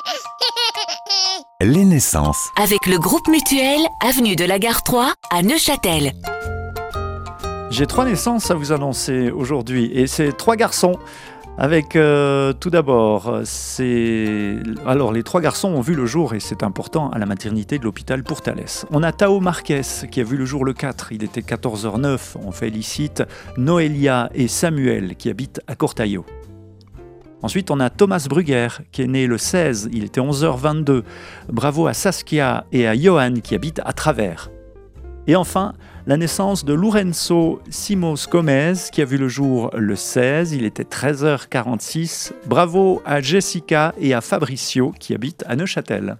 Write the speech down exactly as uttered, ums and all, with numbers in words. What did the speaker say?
Les naissances. Avec le groupe Mutuel, avenue de la Gare trois à Neuchâtel. J'ai trois naissances à vous annoncer aujourd'hui et c'est trois garçons. Avec euh, tout d'abord, c'est... alors les trois garçons ont vu le jour et c'est important à la maternité de l'hôpital Pourtalès. On a Tao Marquez qui a vu le jour le quatre, il était quatorze heures neuf. On félicite Noélia et Samuel qui habitent à Cortaillot. Ensuite, on a Thomas Brugger qui est né le seize, il était onze heures vingt-deux. Bravo à Saskia et à Johan qui habitent à Travers. Et enfin, la naissance de Lourenço Simos Gomez qui a vu le jour le seize, il était treize heures quarante-six. Bravo à Jessica et à Fabricio qui habitent à Neuchâtel.